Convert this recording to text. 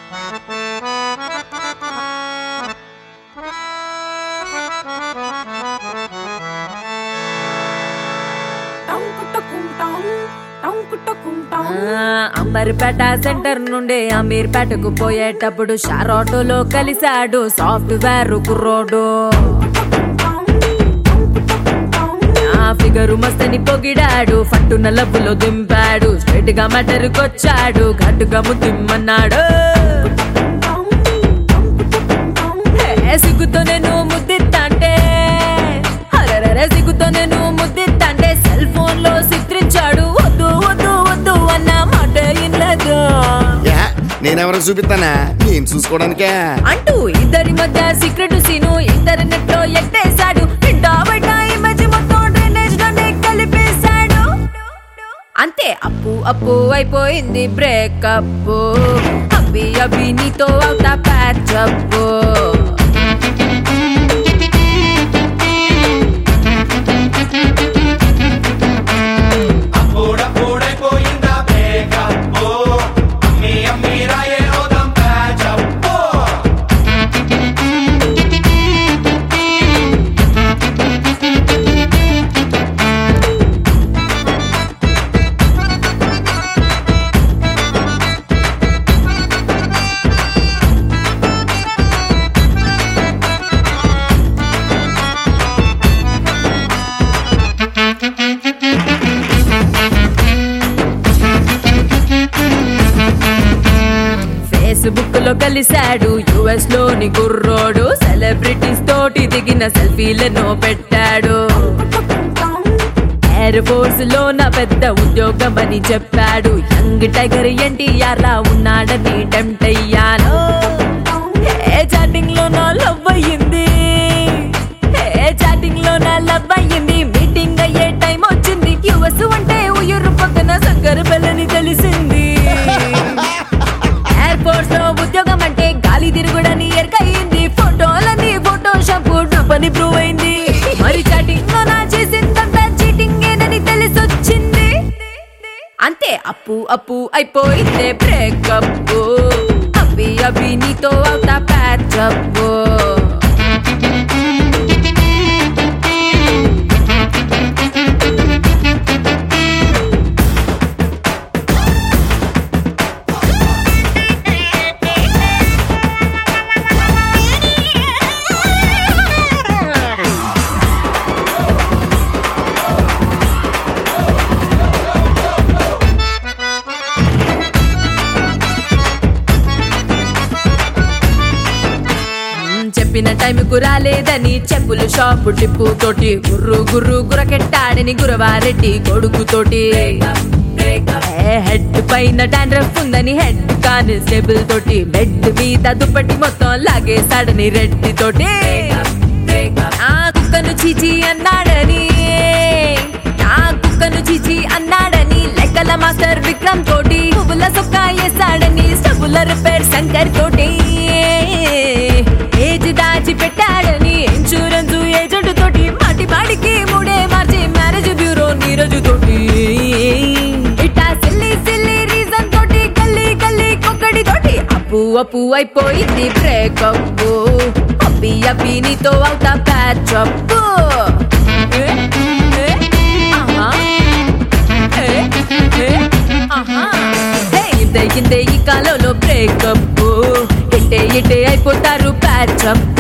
Amberpet centre నుండి అమీర్పేటకు పోయేటప్పుడు షార్ ఆటోలో కలిశాడు సాఫ్ట్వేర్ కుర్రోడు. ఆ ఫిగరు మస్తని పొగిడాడు, ఫట్టున లబ్బులో దింపాడు, స్ట్రైట్ గా మటరుకొచ్చాడు, ఘట్టుగా ముద్దిమ్మన్నాడు. సిగ్గుతో నేను ముద్దిత్తంటే సిగ్గుతో నేను ముద్దిత్తంటే సెల్ ఫోన్ లో చిత్రించాడు. వద్దు వద్దు వద్దు అన్న మాట ఇన్లేదు. నేనెవరికి చూపిస్తానా, నేను చూసుకోవడానికే అంటూ ఇద్దరి మధ్య సీక్రెట్ సీను ఇంటర్నెట్ లో ఎట్టేశాడు. ఇంటా బయట ఇమేజ్ మొత్తం డ్రైనేజ్ లోనే కలిపేశాడు. అంతే అప్పు అప్పు అయిపోయింది బ్రేకప్. అబ్బి అబ్బి నీతో అవుతా ప్యాచప్. ఫేస్బుక్ లో కలిశాడు యుఎస్ లోని కుర్రోడు. సెలబ్రిటీస్ తోటి దిగిన సెల్ఫీలను పెట్టాడు. ఎయిర్ ఫోర్స్ లో నా పెద్ద ఉద్యోగం అని చెప్పాడు. యంగ్ టైగర్ ఎన్టీఆర్ లా ఉన్నాడని టెంప్ట్ అయ్యాను. చాటింగ్ లో నా లవ్ అయ్యింది, చాటింగ్ లో నా లవ్ అయ్యింది. మీటింగ్ అయ్యే టైం వచ్చింది. యుఎస్ అంటే ఉయ్యూరు పక్కన సంకర బెల్లని తెలిసింది. ఎయిర్పోర్ట్స్ లో ఉద్యోగం అంటే గాలి తిరుగుడని ఎరకయింది. ఫోటోలని ఫోటోషాప్ పని ప్రూవ్ అయింది. మరి చాటింగ్ లో నా చేసిందంతా చీటింగ్ ఏనని తెలిసొచ్చింది. అంతే అప్పు అప్పు అయిపోయిందే బ్రేకప్. అబ్బి అబ్బి నీతో అవుతా ప్యాచప్. చెప్పిన టైంకు రాలేదని చెప్పులు షాపు టిప్పు తోటి గుర్రు గుర్రు గురకెట్టాడని గురవారెడ్డి కొడుకుతోటి. హెడ్ పైన డాండ్రఫ్ ఉందని హెడ్ కానిస్టేబుల్ తోటి బెడ్ మీద దుప్పటి మొత్తం లాగేశాడని రెడ్డి తోటి. ఆ కుక్కను చీచి అన్నాడని, ఆ కుక్కను చీచి అన్నాడని లెక్కల మాస్టర్ విక్రమ్ తోటి పువ్వుల సొక్కా వేసాడని స్టబుల రిపేర్ శంకర్ తోటి. ఏజ్ దాచి పెట్టాడని ఇన్సూరెన్స్ ఏజెంట్ తోటి మాటి మాడికి మూడే మార్చి మ్యారేజ్ బ్యూరో నీరజు తోటి. ఇట్టా సిల్లి సిల్లి రీజన్ తోటి గల్లీ గల్లీ కొక్కడి తోటి అప్పు అప్పు అయిపోయింది బ్రేకప్. అబ్బి అబ్బి నీతో అవుతా ప్యాచప్. ఇంతే ఈ కాలంలో బ్రేకప్. ఇట్టే ఇట్టే అయిపోతారు ప్యాచప్.